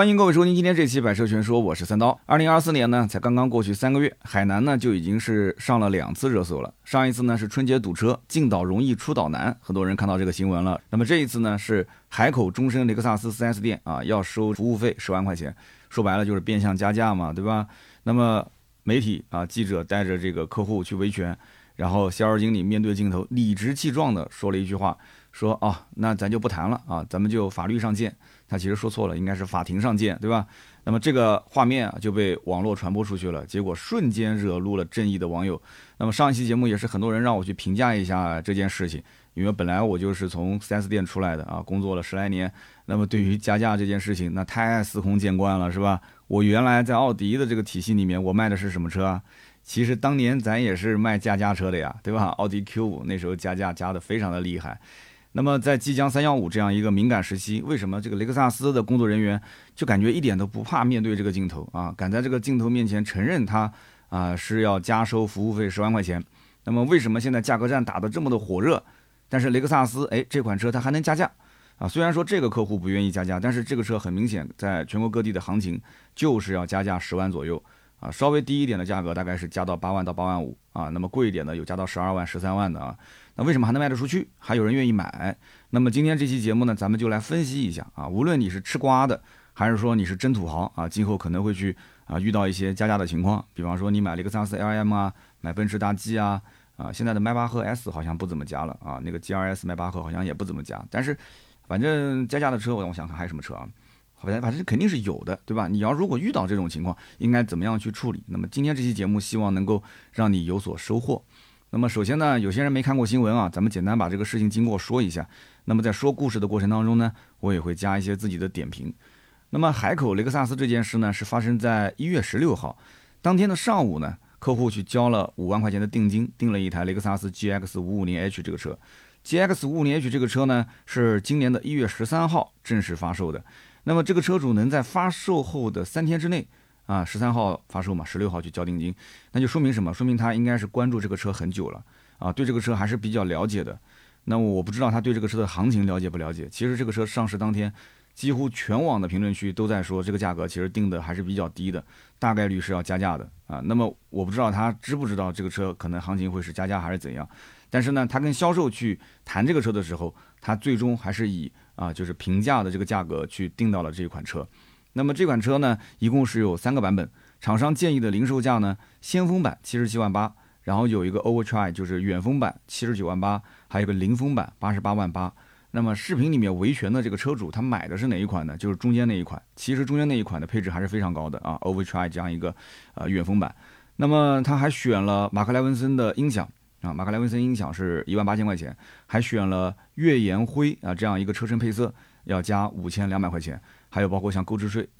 欢迎各位收听今天这期百车全说，我是三刀。2024年呢才刚刚过去3个月，海南呢就已经是上了2次热搜了。上一次呢是春节堵车，进岛容易出岛难，很多人看到这个新闻了。那么这一次呢是海口中升雷克萨斯 4S 店要收服务费10万块钱，说白了就是变相加价嘛，对吧？那么媒体记者带着这个客户去维权，然后销售经理面对镜头理直气壮的说了一句话，说那咱就不谈了咱们就法律上见。他其实说错了，应该是法庭上见，对吧？那么这个画面就被网络传播出去了，结果瞬间惹怒了正义的网友。那么上一期节目也是很多人让我去评价一下这件事情，因为本来我就是从 4S 店出来的工作了10来年，那么对于加价这件事情，那太司空见惯了，是吧？我原来在奥迪的这个体系里面，我卖的是什么车啊？其实当年咱也是卖加价车的呀，对吧？奥迪 Q5 那时候加价加的非常的厉害。那么在即将315这样一个敏感时期，为什么这个雷克萨斯的工作人员就感觉一点都不怕面对这个镜头敢在这个镜头面前承认他是要加收服务费10万块钱？那么为什么现在价格战打得这么的火热，但是雷克萨斯这款车它还能加价虽然说这个客户不愿意加价，但是这个车很明显在全国各地的行情就是要加价10万左右稍微低一点的价格大概是加到8万到8万5那么贵一点的有加到12万13万的那为什么还能卖得出去，还有人愿意买？那么今天这期节目呢，咱们就来分析一下无论你是吃瓜的，还是说你是真土豪今后可能会去遇到一些加价的情况，比方说你买雷克萨斯 LM 买奔驰大 G 现在的迈巴赫 S 好像不怎么加了那个 GRS 迈巴赫好像也不怎么加，但是反正加价的车我想看还有什么车反正肯定是有的，对吧？你要如果遇到这种情况，应该怎么样去处理？那么今天这期节目希望能够让你有所收获。那么首先呢，有些人没看过新闻咱们简单把这个事情经过说一下。那么在说故事的过程当中呢，我也会加一些自己的点评。那么海口雷克萨斯这件事呢，是发生在1月16号，当天的上午呢，客户去交了5万块钱的定金，订了一台雷克萨斯 GX550H 这个车。GX550H 这个车呢，是今年的1月13号正式发售的。那么这个车主能在发售后的3天之内13号发售嘛，16号去交定金，那就说明什么？说明他应该是关注这个车很久了对这个车还是比较了解的。那么我不知道他对这个车的行情了解不了解。其实这个车上市当天，几乎全网的评论区都在说这个价格其实定的还是比较低的，大概率是要加价的那么我不知道他知不知道这个车可能行情会是加价还是怎样。但是呢，他跟销售去谈这个车的时候，他最终还是以就是平价的这个价格去定到了这款车。那么这款车呢，一共是有3个版本，厂商建议的零售价呢，先锋版77万8，然后有一个 Overdrive 就是远峰版79万8，还有一个凌风版88万8。那么视频里面维权的这个车主他买的是哪一款呢？就是中间那一款。其实中间那一款的配置还是非常高的Overdrive 这样一个远峰版。那么他还选了马克莱文森的音响马克莱文森音响是18000块钱，还选了月岩灰这样一个车身配色，要加5200块钱。还有包括像购置税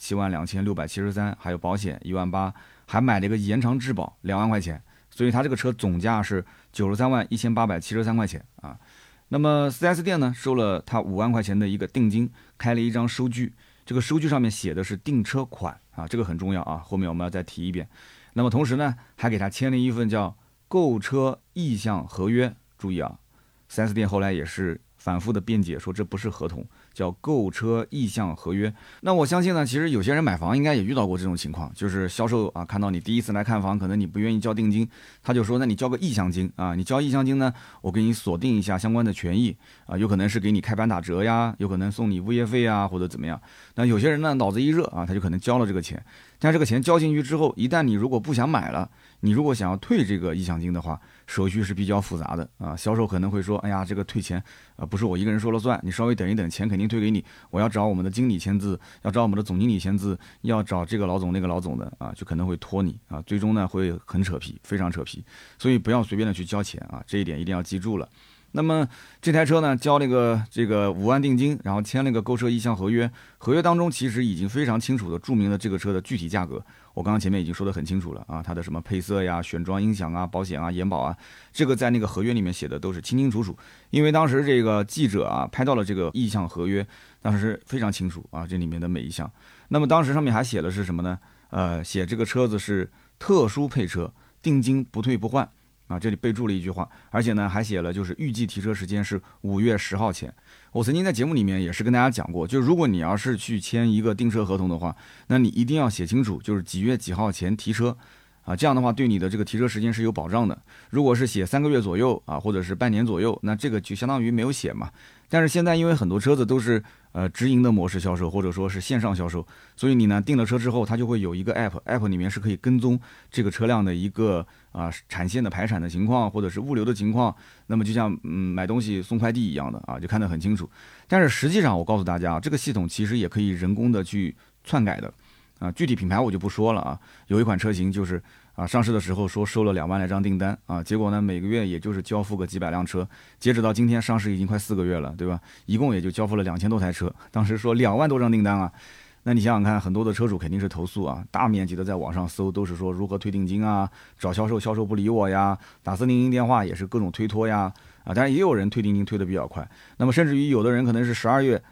72673，还有保险1万8，还买了一个延长质保2万块钱，所以它这个车总价是931873块钱那么 4S 店呢收了他5万块钱的一个定金，开了一张收据，这个收据上面写的是订车款这个很重要后面我们要再提一遍。那么同时呢，还给他签了一份叫购车意向合约。注意4S 店后来也是反复的辩解说这不是合同，叫购车意向合约。那我相信呢，其实有些人买房应该也遇到过这种情况，就是销售看到你第一次来看房，可能你不愿意交定金，他就说那你交个意向金你交意向金呢，我给你锁定一下相关的权益有可能是给你开盘打折呀，有可能送你物业费或者怎么样。那有些人呢脑子一热他就可能交了这个钱，但这个钱交进去之后，一旦你如果不想买了，你如果想要退这个意向金的话，手续是比较复杂的销售可能会说，哎呀，这个退钱不是我一个人说了算，你稍微等一等，钱肯定退给你，我要找我们的经理签字，要找我们的总经理签字，要找这个老总那个老总的就可能会拖你最终呢会很扯皮，非常扯皮。所以不要随便的去交钱这一点一定要记住了。那么这台车呢，交了这个5万定金，然后签了一个购车意向合约，合约当中其实已经非常清楚的注明了这个车的具体价格。我刚刚前面已经说得很清楚了它的什么配色呀、选装音响保险延保这个在那个合约里面写的都是清清楚楚。因为当时这个记者拍到了这个意向合约，当时非常清楚这里面的每一项。那么当时上面还写的是什么呢？写这个车子是特殊配车，定金不退不换啊，这里备注了一句话，而且呢还写了就是预计提车时间是5月10号前。我曾经在节目里面也是跟大家讲过，就如果你要是去签一个订车合同的话，那你一定要写清楚，就是几月几号前提车啊，这样的话对你的这个提车时间是有保障的。如果是写3个月左右啊，或者是半年左右，那这个就相当于没有写嘛。但是现在因为很多车子都是直营的模式销售，或者说是线上销售，所以你呢订了车之后，它就会有一个 app 里面是可以跟踪这个车辆的一个产线的排产的情况，或者是物流的情况。那么就像买东西送快递一样的啊，就看得很清楚。但是实际上我告诉大家，这个系统其实也可以人工的去篡改的啊，具体品牌我就不说了啊。有一款车型就是上市的时候说收了2万来张订单啊，结果呢每个月也就是交付个几百辆车，截止到今天上市已经快4个月了，对吧？一共也就交付了2000多台车，当时说2万多张订单啊。那你想想看，很多的车主肯定是投诉啊，大面积的在网上搜，都是说如何退定金啊，找销售，销售不理我呀，打400电话也是各种推脱呀，当然也有人退定金退得比较快，那么甚至于有的人可能是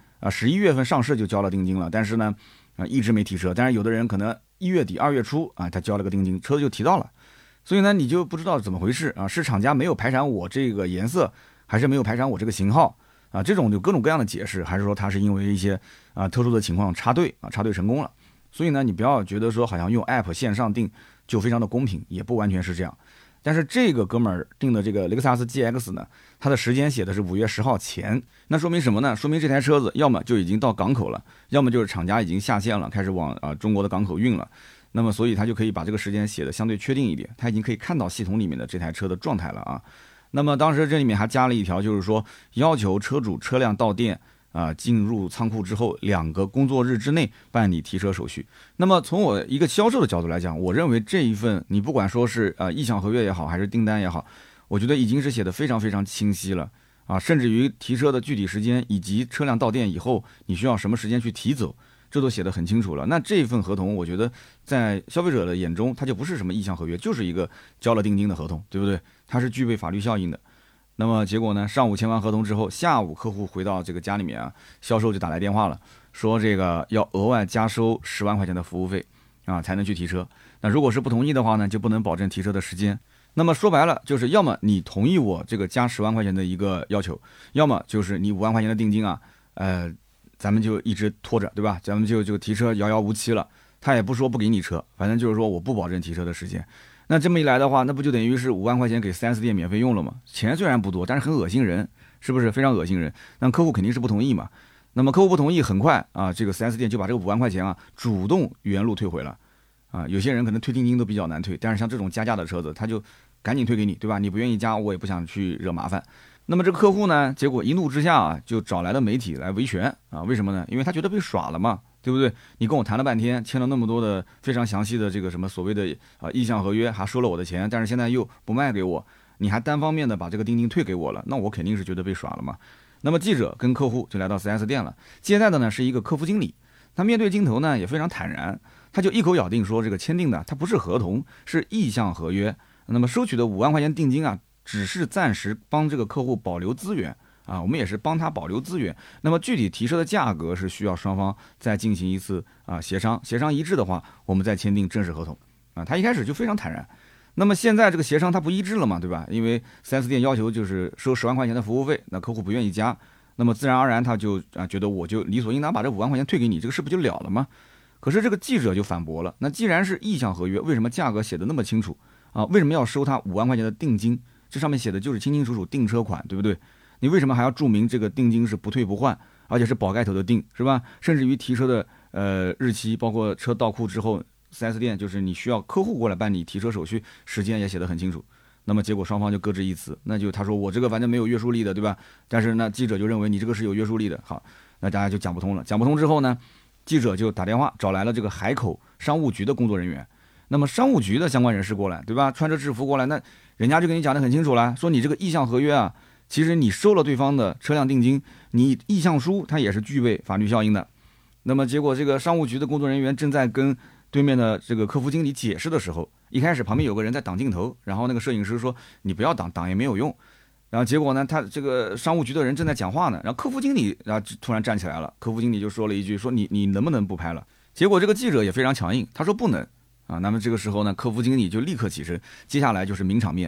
11月份上市就交了定金了，但是呢一直没提车，但是有的人可能1月底2月初他交了个定金，车就提到了，所以呢你就不知道怎么回事啊，是厂家没有排产我这个颜色，还是没有排产我这个型号啊？这种就各种各样的解释，还是说它是因为一些特殊的情况插队成功了？所以呢你不要觉得说好像用 app 线上订就非常的公平，也不完全是这样。但是这个哥们儿订的这个雷克萨斯 GX 呢，它的时间写的是5月10号前，那说明什么呢？说明这台车子要么就已经到港口了，要么就是厂家已经下线了，开始往中国的港口运了。那么所以他就可以把这个时间写的相对确定一点，他已经可以看到系统里面的这台车的状态了啊。那么当时这里面还加了一条，就是说要求车主车辆到店进入仓库之后2个工作日之内办理提车手续。那么从我一个销售的角度来讲，我认为这一份你不管说是意向合约也好，还是订单也好，我觉得已经是写的非常非常清晰了啊，甚至于提车的具体时间以及车辆到店以后你需要什么时间去提走，这都写得很清楚了。那这份合同我觉得在消费者的眼中，它就不是什么意向合约，就是一个交了定金的合同，对不对？它是具备法律效应的。那么结果呢，上午签完合同之后，下午客户回到这个家里面销售就打来电话了，说这个要额外加收10万块钱的服务费才能去提车。那如果是不同意的话呢，就不能保证提车的时间。那么说白了，就是要么你同意我这个加10万块钱的一个要求，要么就是你5万块钱的定金咱们就一直拖着，对吧？咱们就提车遥遥无期了。他也不说不给你车，反正就是说我不保证提车的时间。那这么一来的话，那不就等于是5万块钱给 4S 店免费用了吗？钱虽然不多，但是很恶心人，是不是非常恶心人？那客户肯定是不同意嘛。那么客户不同意，很快这个 4S 店就把这个5万块钱主动原路退回了有些人可能退定金都比较难退，但是像这种加价的车子，他就赶紧退给你，对吧？你不愿意加，我也不想去惹麻烦。那么这个客户呢，结果一怒之下就找来了媒体来维权为什么呢？因为他觉得被耍了嘛，对不对？你跟我谈了半天，签了那么多的非常详细的这个什么所谓的意向合约，还收了我的钱，但是现在又不卖给我，你还单方面的把这个定金退给我了，那我肯定是觉得被耍了嘛。那么记者跟客户就来到 4S 店了，接待的呢是一个客服经理，他面对镜头呢也非常坦然，他就一口咬定说这个签订的它不是合同，是意向合约。那么收取的5万块钱定金只是暂时帮这个客户保留资源我们也是帮他保留资源。那么具体提车的价格是需要双方再进行一次协商一致的话，我们再签订正式合同他一开始就非常坦然。那么现在这个协商他不一致了嘛，对吧？因为 4S 店要求就是收10万块钱的服务费，那客户不愿意加，那么自然而然他就觉得我就理所应当把这5万块钱退给你，这个事不就了了吗？可是这个记者就反驳了，那既然是意向合约，为什么价格写的那么清楚为什么要收他5万块钱的定金？这上面写的就是清清楚楚订车款，对不对？你为什么还要注明这个定金是不退不换，而且是宝盖头的定，是吧？甚至于提车的日期，包括车到库之后 4S 店就是你需要客户过来办理提车手续，时间也写得很清楚。那么结果双方就各执一词，那就他说我这个反正没有约束力的，对吧？但是呢记者就认为你这个是有约束力的，好，那大家就讲不通了。讲不通之后呢，记者就打电话找来了这个海口商务局的工作人员。那么商务局的相关人士过来，对吧？穿着制服过来，那人家就跟你讲得很清楚了，说你这个意向合约其实你收了对方的车辆定金，你意向书它也是具备法律效应的。那么结果这个商务局的工作人员正在跟对面的这个客服经理解释的时候，一开始旁边有个人在挡镜头，然后那个摄影师说你不要挡也没有用。然后结果呢，他这个商务局的人正在讲话呢，然后客服经理突然站起来了，客服经理就说了一句，说你能不能不拍了？结果这个记者也非常强硬，他说不能那么这个时候呢，客服经理就立刻起身，接下来就是名场面。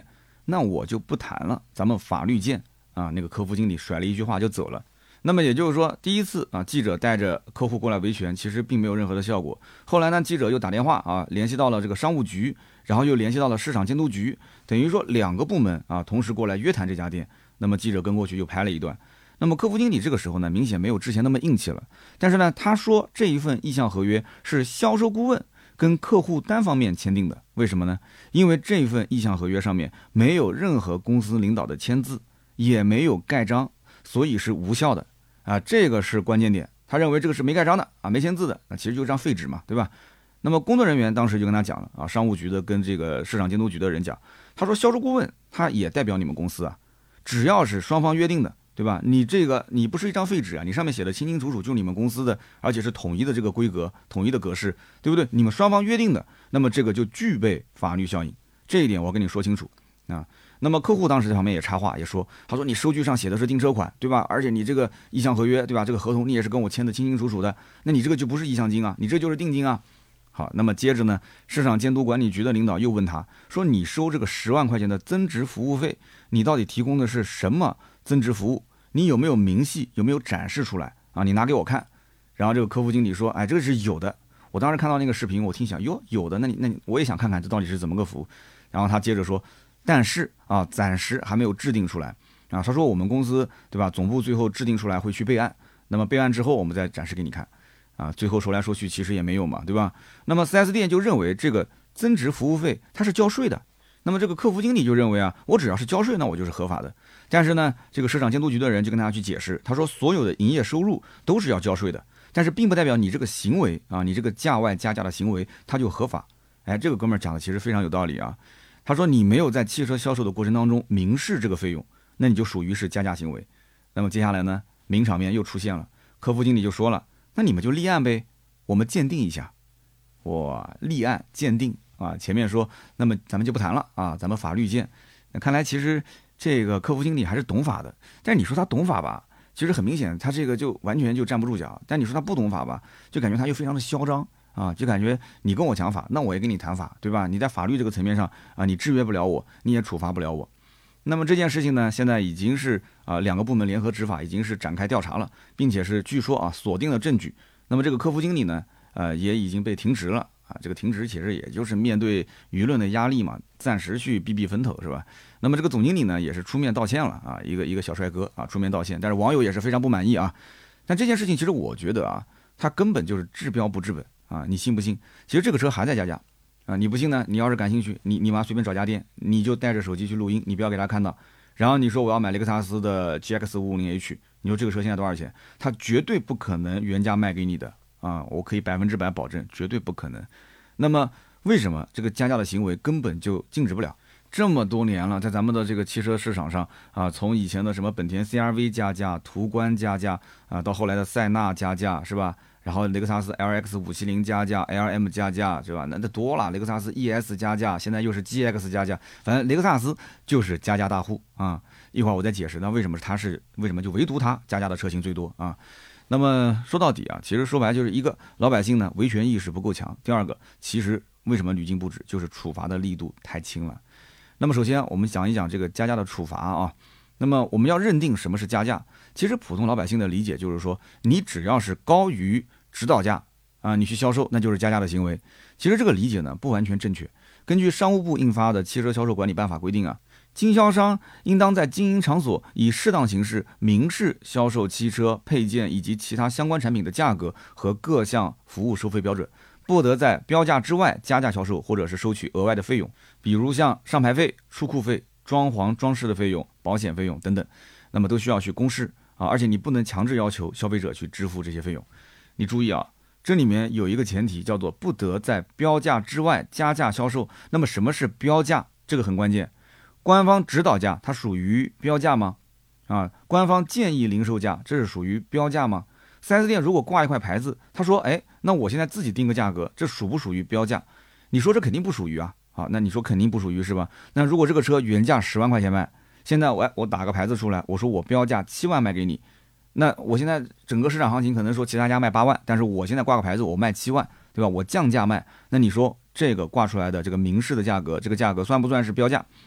那我就不谈了，咱们法律见啊。那个客服经理甩了一句话就走了。那么也就是说，第一次啊，记者带着客户过来维权，其实并没有任何的效果。后来呢，记者又打电话啊，联系到了这个商务局，然后又联系到了市场监督局，等于说2个部门啊同时过来约谈这家店。那么记者跟过去又拍了一段。那么客服经理这个时候呢，明显没有之前那么硬气了。但是呢，他说这一份意向合约是销售顾问跟客户单方面签订的。为什么呢？因为这份意向合约上面没有任何公司领导的签字，也没有盖章，所以是无效的啊。这个是关键点。他认为这个是没盖章的啊，没签字的，那其实就这样废纸嘛，对吧？那么工作人员当时就跟他讲了啊，商务局的跟这个市场监督局的人讲，他说销售顾问他也代表你们公司啊，只要是双方约定的，对吧？你这个你不是一张废纸啊，你上面写的清清楚楚，就是你们公司的，而且是统一的这个规格、统一的格式，对不对？你们双方约定的，那么这个就具备法律效应。这一点我跟你说清楚啊。那么客户当时在旁边也插话，也说，他说你收据上写的是订车款，对吧？而且你这个意向合约，对吧？这个合同你也是跟我签的清清楚楚的，那你这个就不是意向金啊，你这就是定金啊。好，那么接着呢，市场监督管理局的领导又问他说，你收这个10万块钱的增值服务费，你到底提供的是什么增值服务？你有没有明细？有没有展示出来啊？你拿给我看。然后这个客服经理说，哎，这个是有的。我当时看到那个视频，我听想，哟，有的，那你我也想看看这到底是怎么个服务。然后他接着说，但是啊，暂时还没有制定出来啊。他说我们公司对吧，总部最后制定出来会去备案，那么备案之后我们再展示给你看啊。最后说来说去其实也没有嘛，对吧？那么 4S 店就认为这个增值服务费它是交税的。那么这个客服经理就认为啊，我只要是交税，那我就是合法的。但是呢，这个市场监督局的人就跟他去解释，他说所有的营业收入都是要交税的，但是并不代表你这个行为啊，你这个价外加价的行为它就合法。哎，这个哥们儿讲的其实非常有道理啊。他说你没有在汽车销售的过程当中明示这个费用，那你就属于是加价行为。那么接下来呢，名场面又出现了，客服经理就说了，那你们就立案呗，我们鉴定一下。哇，立案鉴定啊，前面说那么咱们就不谈了啊，咱们法律见。那看来其实这个客服经理还是懂法的，但是你说他懂法吧，其实很明显他这个就完全就站不住脚。但你说他不懂法吧，就感觉他又非常的嚣张啊，就感觉你跟我讲法，那我也跟你谈法，对吧？你在法律这个层面上啊，你制约不了我，你也处罚不了我。那么这件事情呢，现在已经是2个部门联合执法，已经是展开调查了，并且是据说啊锁定了证据。那么这个客服经理呢，也已经被停职了。这个停职其实也就是面对舆论的压力嘛，暂时去避避风头是吧？那么这个总经理呢也是出面道歉了啊，一个小帅哥啊出面道歉，但是网友也是非常不满意啊。但这件事情其实我觉得啊，他根本就是治标不治本啊，你信不信？其实这个车还在加价啊，你不信呢？你要是感兴趣，你妈随便找家店，你就带着手机去录音，你不要给他看到。然后你说我要买雷克萨斯的 GX550H， 你说这个车现在多少钱？他绝对不可能原价卖给你的。啊，我可以100%保证，绝对不可能。那么为什么这个加价的行为根本就禁止不了？这么多年了，在咱们的这个汽车市场上啊，从以前的什么本田 CR-V 加价、途观加价啊，到后来的塞纳加价，是吧？然后雷克萨斯 LX570加价、LM 加价，是吧？那多了，雷克萨斯 ES 加价，现在又是 GX 加价，反正雷克萨斯就是加价大户啊。一会儿我再解释，那为什么就唯独它加价的车型最多啊？那么说到底啊，其实说白就是一个老百姓呢维权意识不够强，第二个其实为什么屡禁不止，就是处罚的力度太轻了。那么首先我们讲一讲这个加价的处罚啊。那么我们要认定什么是加价，其实普通老百姓的理解就是说，你只要是高于指导价啊，你去销售那就是加价的行为。其实这个理解呢不完全正确。根据商务部印发的汽车销售管理办法规定啊，经销商应当在经营场所以适当形式明示销售汽车配件以及其他相关产品的价格和各项服务收费标准，不得在标价之外加价销售或者是收取额外的费用，比如像上牌费、出库费、装潢装饰的费用、保险费用等等，那么都需要去公示啊，而且你不能强制要求消费者去支付这些费用。你注意啊，这里面有一个前提叫做不得在标价之外加价销售。那么什么是标价？这个很关键。官方指导价它属于标价吗？啊，官方建议零售价这是属于标价吗？4S店如果挂一块牌子，他说，哎，那我现在自己定个价格，这属不属于标价？你说这肯定不属于啊。好，那你说肯定不属于是吧？那如果这个车原价10万块钱卖，现在我打个牌子出来，我说我标价7万卖给你，那我现在整个市场行情可能说其他家卖8万，但是我现在挂个牌子我卖7万，对吧？我降价卖，那你说这个挂出来的这个明示的价格，这个价格算不算是标价？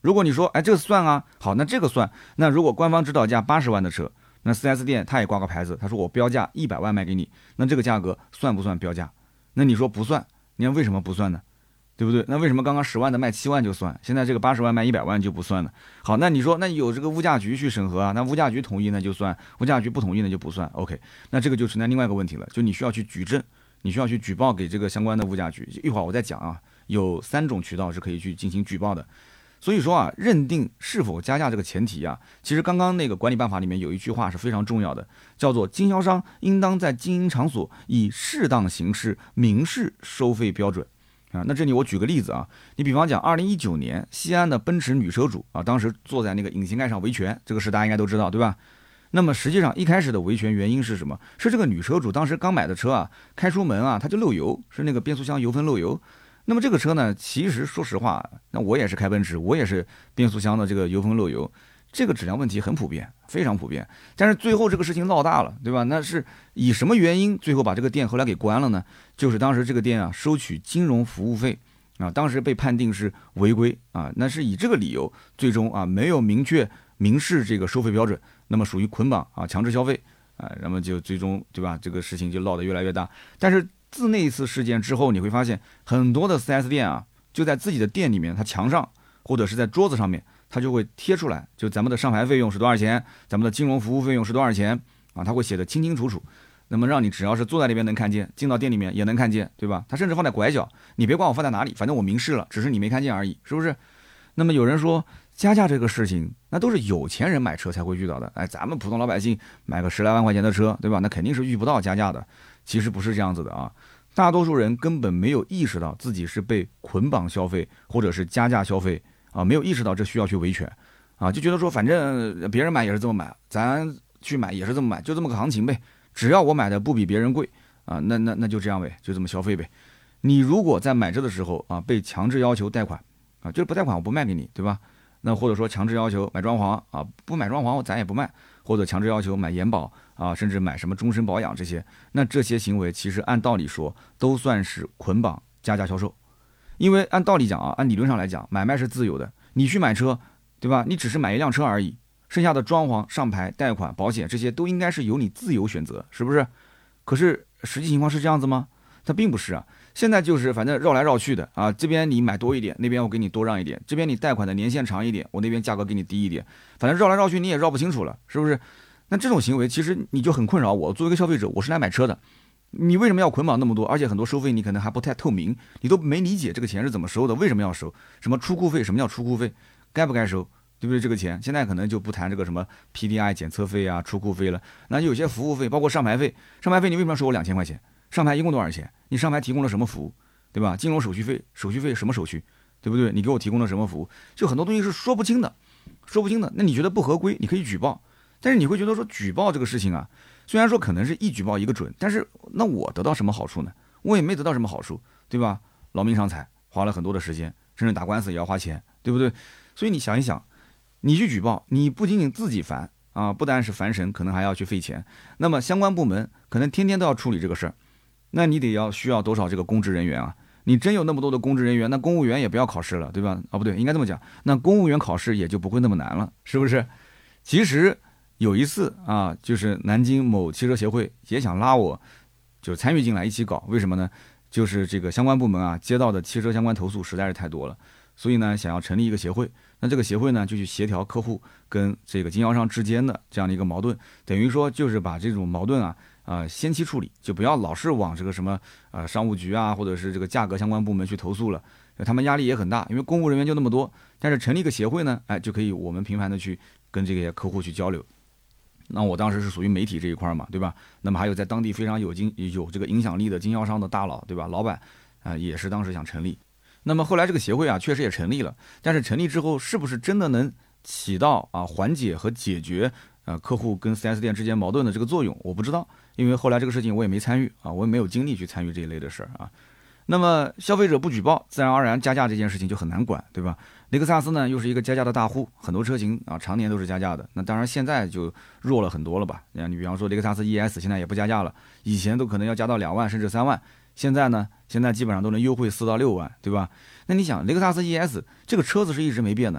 如果你说，哎，这个算啊，好，那这个算。那如果官方指导价80万的车，那 4S 店他也挂个牌子，他说我标价100万卖给你，那这个价格算不算标价？那你说不算，你看为什么不算呢？对不对？那为什么刚刚10万的卖7万就算，现在这个80万卖100万就不算呢？好，那你说那有这个物价局去审核啊，那物价局同意那就算，物价局不同意那就不算。OK， 那这个就存在另外一个问题了，就你需要去举证，你需要去举报给这个相关的物价局。一会儿我再讲啊，有3种渠道是可以去进行举报的。所以说啊，认定是否加价这个前提啊，其实刚刚那个管理办法里面有一句话是非常重要的，叫做经销商应当在经营场所以适当形式明示收费标准。那这里我举个例子啊，你比方讲2019年西安的奔驰女车主啊，当时坐在那个引擎盖上维权，这个事大家应该都知道，对吧？那么实际上一开始的维权原因是什么？是这个女车主当时刚买的车啊，开出门啊，她就漏油，是那个变速箱油封漏油。那么这个车呢，其实说实话，那我也是开奔驰，我也是变速箱的这个油封漏油，这个质量问题很普遍，非常普遍。但是最后这个事情闹大了，对吧？那是以什么原因最后把这个店后来给关了呢？就是当时这个店啊收取金融服务费啊，当时被判定是违规啊，那是以这个理由最终啊没有明示这个收费标准，那么属于捆绑啊强制消费啊，那么就最终对吧？这个事情就闹得越来越大。但是自那一次事件之后，你会发现很多的 4S 店啊，就在自己的店里面，它墙上或者是在桌子上面，它就会贴出来，就咱们的上牌费用是多少钱，咱们的金融服务费用是多少钱啊，它会写得清清楚楚。那么让你只要是坐在那边能看见，进到店里面也能看见，对吧？它甚至放在拐角，你别管我放在哪里，反正我明示了，只是你没看见而已，是不是？那么有人说加价这个事情，那都是有钱人买车才会遇到的，哎，咱们普通老百姓买个10来万块钱的车，对吧？那肯定是遇不到加价的。其实不是这样子的啊，大多数人根本没有意识到自己是被捆绑消费或者是加价消费啊，没有意识到这需要去维权啊，就觉得说反正别人买也是这么买，咱去买也是这么买，就这么个行情呗，只要我买的不比别人贵啊，那就这样呗，就这么消费呗。你如果在买车的时候啊被强制要求贷款啊，就是不贷款我不卖给你，对吧？那或者说强制要求买装潢啊，不买装潢咱也不卖，或者强制要求买延保啊，甚至买什么终身保养这些，那这些行为其实按道理说都算是捆绑加价销售。因为按道理讲啊，按理论上来讲，买卖是自由的，你去买车，对吧？你只是买一辆车而已，剩下的装潢、上牌、贷款、保险这些都应该是由你自由选择，是不是？可是实际情况是这样子吗？它并不是啊。现在就是反正绕来绕去的啊，这边你买多一点，那边我给你多让一点，这边你贷款的年限长一点，我那边价格给你低一点，反正绕来绕去你也绕不清楚了，是不是？那这种行为其实你就很困扰我，作为一个消费者，我是来买车的，你为什么要捆绑那么多？而且很多收费你可能还不太透明，你都没理解这个钱是怎么收的，为什么要收？什么出库费？什么叫出库费？该不该收？对不对？这个钱现在可能就不谈这个什么 PDI 检测费啊、出库费了，那有些服务费，包括上牌费，上牌费你为什么要收我2000块钱？上牌一共多少钱？你上牌提供了什么服务？对吧？金融手续费什么手续？对不对？你给我提供了什么服务？就很多东西是说不清的。那你觉得不合规，你可以举报，但是你会觉得说举报这个事情啊，虽然说可能是一举报一个准，但是那我得到什么好处呢？我也没得到什么好处，对吧？劳民伤财，花了很多的时间，甚至打官司也要花钱，对不对？所以你想一想，你去举报，你不仅仅自己烦啊，不单是烦神，可能还要去费钱。那么相关部门可能天天都要处理这个事儿，那你需要多少这个公职人员啊？你真有那么多的公职人员，那公务员也不要考试了，对吧？不对，应该这么讲，那公务员考试也就不会那么难了，是不是？其实有一次啊，就是南京某汽车协会也想拉我，就参与进来一起搞，为什么呢？就是这个相关部门啊，接到的汽车相关投诉实在是太多了，所以呢，想要成立一个协会。那这个协会呢，就去协调客户跟这个经销商之间的这样的一个矛盾，等于说就是把这种矛盾啊，先期处理，就不要老是往这个什么商务局啊，或者是这个价格相关部门去投诉了，他们压力也很大，因为公务人员就那么多。但是成立一个协会呢，就可以我们频繁的去跟这些客户去交流。那我当时是属于媒体这一块嘛，对吧？那么还有在当地非常有这个影响力的经销商的大佬，对吧？老板也是当时想成立。那么后来这个协会确实也成立了，但是成立之后是不是真的能起到缓解和解决客户跟 4S 店之间矛盾的这个作用，我不知道，因为后来这个事情我也没参与我也没有精力去参与这一类的事儿啊。那么消费者不举报，自然而然加价这件事情就很难管，对吧？雷克萨斯呢又是一个加价的大户，很多车型常年都是加价的。那当然现在就弱了很多了吧？你比方说雷克萨斯 ES 现在也不加价了，以前都可能要加到2万甚至3万，现在呢，现在基本上都能优惠4到6万，对吧？那你想雷克萨斯 ES 这个车子是一直没变的，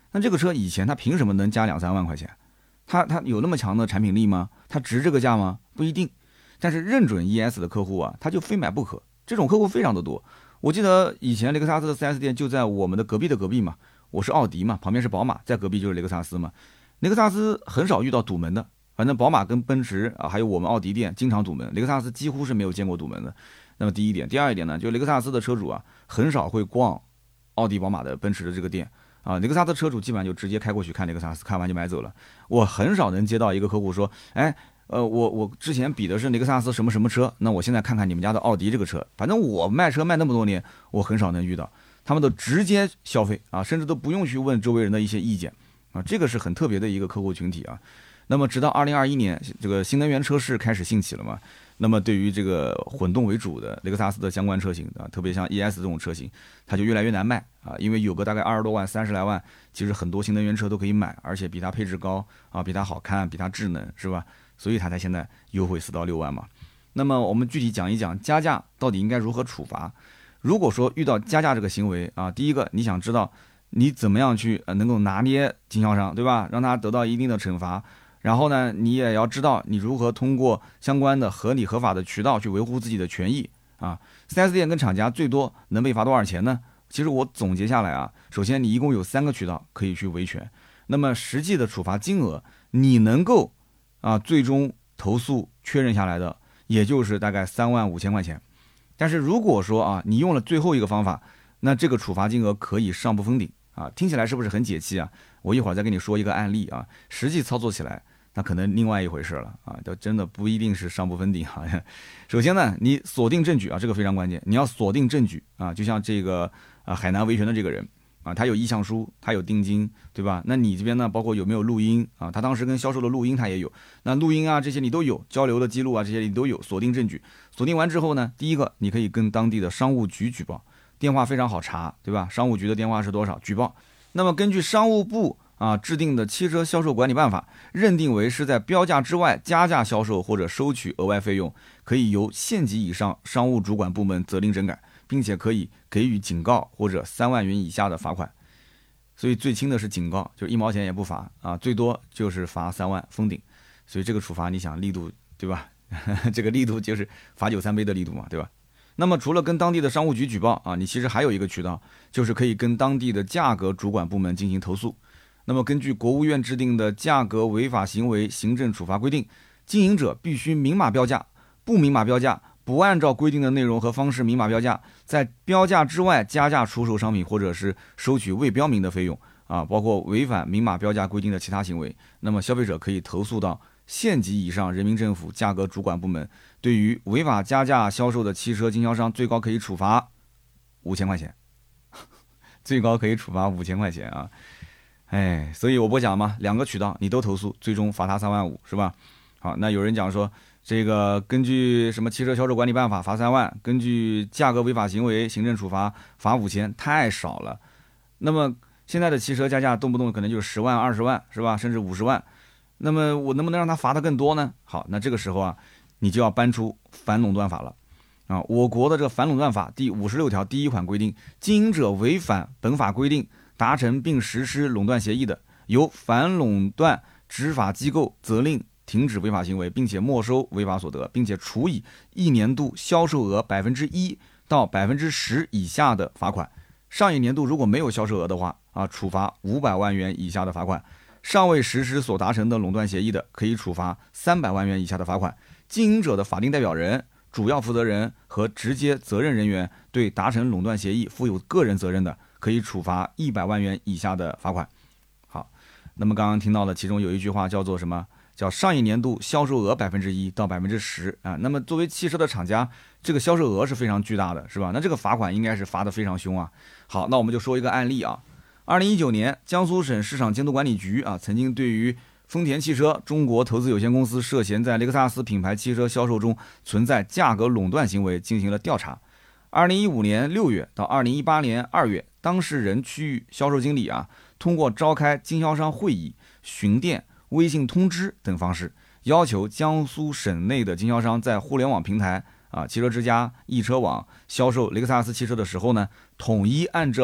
那这个车以前它凭什么能加2-3万块钱？它有那么强的产品力吗？它值这个价吗？不一定。但是认准 ES 的客户啊，他就非买不可。这种客户非常的多。我记得以前雷克萨斯的 4S 店就在我们的隔壁的隔壁嘛，我是奥迪嘛，旁边是宝马，在隔壁就是雷克萨斯嘛。雷克萨斯很少遇到堵门的，反正宝马跟奔驰啊，还有我们奥迪店经常堵门，雷克萨斯几乎是没有见过堵门的。那么第一点，第二一点呢，就雷克萨斯的车主啊，很少会逛奥迪、宝马的、奔驰的这个店啊。雷克萨斯车主基本上就直接开过去看雷克萨斯，看完就买走了。我很少能接到一个客户说，哎，我之前比的是雷克萨斯什么什么车，那我现在看看你们家的奥迪这个车。反正我卖车卖那么多年，我很少能遇到，他们都直接消费啊，甚至都不用去问周围人的一些意见啊，这个是很特别的一个客户群体啊。那么直到2021年，这个新能源车市开始兴起了嘛，那么对于这个混动为主的雷克萨斯的相关车型啊，特别像 ES 这种车型，它就越来越难卖啊，因为有个大概20多万、30来万，其实很多新能源车都可以买，而且比它配置高啊，比它好看，比它智能，是吧？所以它才现在优惠4到6万嘛。那么我们具体讲一讲加价到底应该如何处罚。如果说遇到加价这个行为啊，第一个你想知道你怎么样去能够拿捏经销商，对吧？让他得到一定的惩罚。然后呢，你也要知道你如何通过相关的合理合法的渠道去维护自己的权益啊。4S 店跟厂家最多能被罚多少钱呢？其实我总结下来啊，首先你一共有3个渠道可以去维权，那么实际的处罚金额你能够最终投诉确认下来的，也就是大概3万5千块钱。但是如果说你用了最后一个方法，那这个处罚金额可以上不封顶啊，听起来是不是很解气啊？我一会儿再跟你说一个案例啊，实际操作起来那可能另外一回事了啊，就真的不一定是上不封顶啊。首先呢，你锁定证据啊，这个非常关键，你要锁定证据啊，就像这个海南维权的这个人啊，他有意向书，他有定金，对吧？那你这边呢，包括有没有录音啊？他当时跟销售的录音他也有，那录音啊这些你都有，交流的记录啊这些你都有，锁定证据。锁定完之后呢，第一个你可以跟当地的商务局举报，电话非常好查，对吧？商务局的电话是多少？举报。那么根据商务部制定的汽车销售管理办法，认定为是在标价之外加价销售或者收取额外费用，可以由县级以上商务主管部门责令整改，并且可以给予警告或者3万元以下的罚款。所以最轻的是警告，就是1毛钱也不罚啊，最多就是罚3万封顶。所以这个处罚你想力度，对吧？这个力度就是罚酒3杯的力度嘛，对吧？那么除了跟当地的商务局举报啊，你其实还有一个渠道，就是可以跟当地的价格主管部门进行投诉。那么根据国务院制定的价格违法行为行政处罚规定，经营者必须明码标价，不明码标价，不按照规定的内容和方式明码标价，在标价之外加价出售商品或者是收取未标明的费用啊，包括违反明码标价规定的其他行为，那么消费者可以投诉到县级以上人民政府价格主管部门。对于违法加价销售的汽车经销商，最高可以处罚5000块钱，最高可以处罚5000块钱啊！哎，所以我不讲嘛，2个渠道你都投诉，最终罚他3万5，是吧？好，那有人讲说，这个根据什么汽车销售管理办法罚3万，根据价格违法行为行政处罚罚5000，太少了。那么现在的汽车加价动不动可能就是10万、20万，是吧？甚至50万。那么我能不能让他罚得更多呢？好，那这个时候啊，你就要搬出反垄断法了啊！我国的这个反垄断法第56条第1款规定，经营者违反本法规定达成并实施垄断协议的，由反垄断执法机构责令停止违法行为，并且没收违法所得，并且处以1年度销售额1%到10%以下的罚款。上一年度如果没有销售额的话啊，处罚500万元以下的罚款。尚未实施所达成的垄断协议的，可以处罚300万元以下的罚款。经营者的法定代表人、主要负责人和直接责任人员对达成垄断协议负有个人责任的，可以处罚100万元以下的罚款。好，那么刚刚听到的其中有一句话叫做什么？叫上一年度销售额1%到10%啊。那么作为汽车的厂家，这个销售额是非常巨大的，是吧？那这个罚款应该是罚得非常凶啊。好，那我们就说一个案例啊。2019年，江苏省市场监督管理局曾经对于丰田汽车中国投资有限公司涉嫌在雷克萨斯品牌汽车销售中存在价格垄断行为进行了调查。2015年6月到2018年2月，当事人区域销售经理通过召开经销商会议、巡店、微信通知等方式，要求江苏省内的经销商在互联网平台汽车之家、易车网销售雷克萨斯汽车的时候呢，统一按照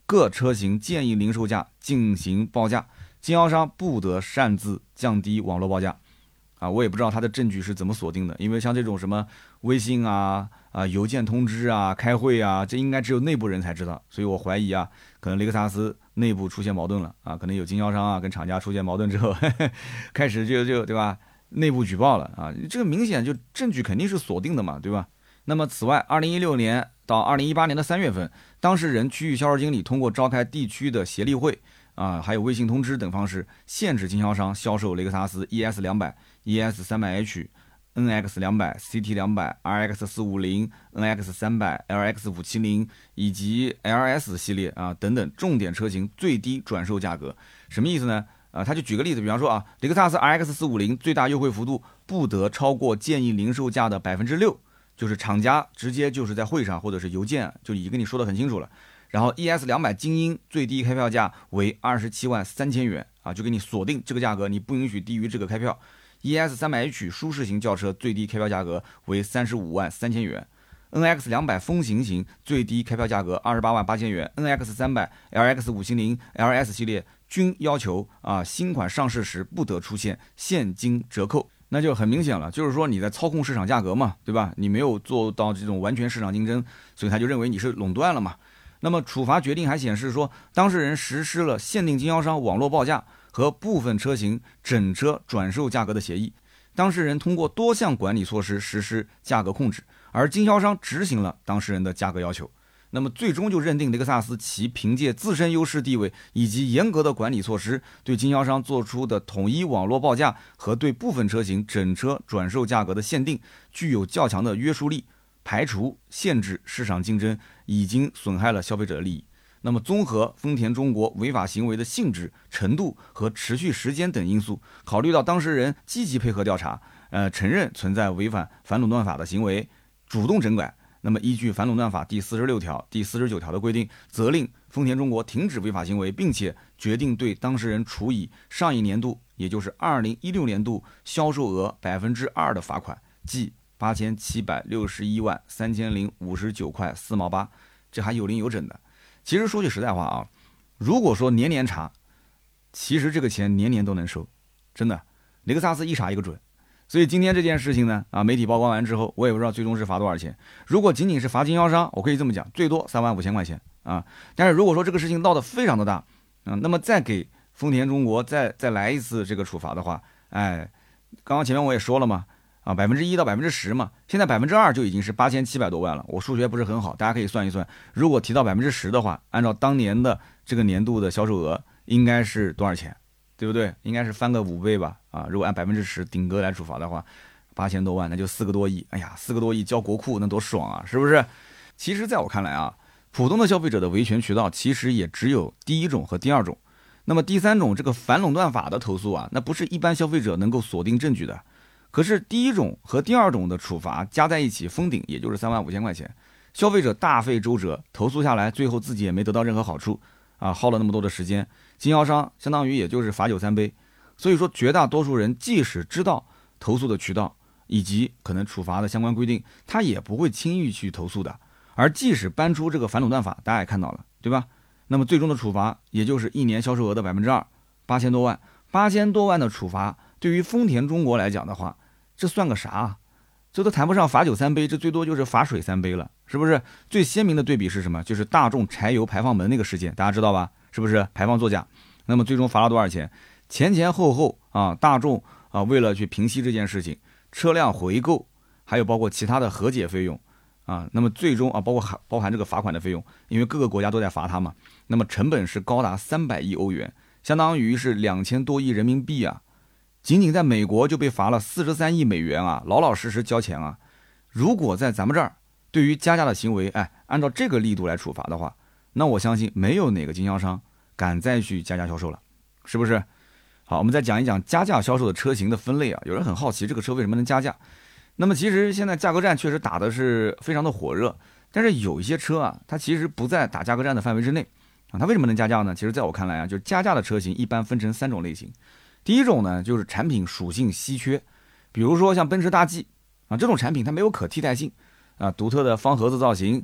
各车型建议零售价进行报价，经销商不得擅自降低网络报价。我也不知道他的证据是怎么锁定的，因为像这种什么微信邮件通知开会这应该只有内部人才知道，所以我怀疑可能雷克萨斯内部出现矛盾了可能有经销商跟厂家出现矛盾之后开始就对吧，内部举报了这个明显就证据肯定是锁定的嘛，对吧？那么此外，2016年到2018年的3月份，当事人区域销售经理通过召开地区的协力会还有微信通知等方式，限制经销商销售雷克萨斯 ES200、ES300H、NX200、RX450、NX300、LX570以及 LS 系列等等重点车型最低转售价格。什么意思呢？他就举个例子，比方说雷克萨斯 RX450 最大优惠幅度不得超过建议零售价的6%，就是厂家直接就是在会上或者是邮件就已经跟你说得很清楚了。然后 ES200 精英最低开票价为273000元就给你锁定这个价格，你不允许低于这个开票。ES300H 舒适型轿车最低开票价格为353000元。NX200 风行型最低开票价格288000元。NX300、LX570、LS 系列均要求新款上市时不得出现现金折扣。那就很明显了，就是说你在操控市场价格嘛，对吧？你没有做到这种完全市场竞争，所以他就认为你是垄断了嘛。那么处罚决定还显示说，当事人实施了限定经销商网络报价和部分车型整车转售价格的协议，当事人通过多项管理措施实施价格控制，而经销商执行了当事人的价格要求。那么最终就认定雷克萨斯其凭借自身优势地位以及严格的管理措施，对经销商做出的统一网络报价和对部分车型整车转售价格的限定具有较强的约束力，排除限制市场竞争，已经损害了消费者的利益。那么综合丰田中国违法行为的性质、程度和持续时间等因素，考虑到当事人积极配合调查，承认存在违反反垄断法的行为，主动整改，那么依据反垄断法第46条、第49条的规定，责令丰田中国停止违法行为，并且决定对当事人处以上一年度，也就是2016年度销售额2%的罚款，即87613059块4毛8，这还有零有整的。其实说句实在话如果说年年查，其实这个钱年年都能收，真的，雷克萨斯一查一个准。所以今天这件事情呢媒体曝光完之后，我也不知道最终是罚多少钱。如果仅仅是罚经销商，我可以这么讲，最多35000块钱但是如果说这个事情闹得非常的大那么再给丰田中国再来一次这个处罚的话，刚刚前面我也说了嘛1%到10%嘛，现在2%就已经是8700多万了。我数学不是很好，大家可以算一算，如果提到10%的话，按照当年的这个年度的销售额，应该是多少钱？对不对？应该是翻个5倍吧如果按10%顶格来处罚的话，8000多万，那就4个多亿。哎呀，4个多亿交国库那多爽是不是？其实在我看来普通的消费者的维权渠道其实也只有第一种和第二种。那么第三种这个反垄断法的投诉那不是一般消费者能够锁定证据的。可是第一种和第二种的处罚加在一起封顶也就是35000块钱，消费者大费周折投诉下来，最后自己也没得到任何好处耗了那么多的时间，经销商相当于也就是罚酒3杯。所以说绝大多数人即使知道投诉的渠道以及可能处罚的相关规定，他也不会轻易去投诉的。而即使搬出这个反垄断法，大家也看到了对吧？那么最终的处罚也就是一年销售额的2%，8000多万，8000多万的处罚对于丰田中国来讲的话，这算个啥这都谈不上罚酒3杯，这最多就是罚水3杯了，是不是？最鲜明的对比是什么？就是大众柴油排放门那个事件，大家知道吧？是不是排放作假？那么最终罚了多少钱？前后大众为了去平息这件事情，车辆回购还有包括其他的和解费用那么最终包含这个罚款的费用，因为各个国家都在罚它嘛，那么成本是高达300亿欧元，相当于是2000多亿人民币仅仅在美国就被罚了43亿美元老老实实交钱如果在咱们这儿对于加价的行为按照这个力度来处罚的话，那我相信没有哪个经销商敢再去加价销售了，是不是？好，我们再讲一讲加价销售的车型的分类有人很好奇这个车为什么能加价。那么其实现在价格战确实打的是非常的火热，但是有一些车它其实不在打价格战的范围之内它为什么能加价呢？其实在我看来就是加价的车型一般分成3种类型。第一种呢就是产品属性稀缺，比如说像奔驰大 G 这种产品它没有可替代性独特的方盒子造型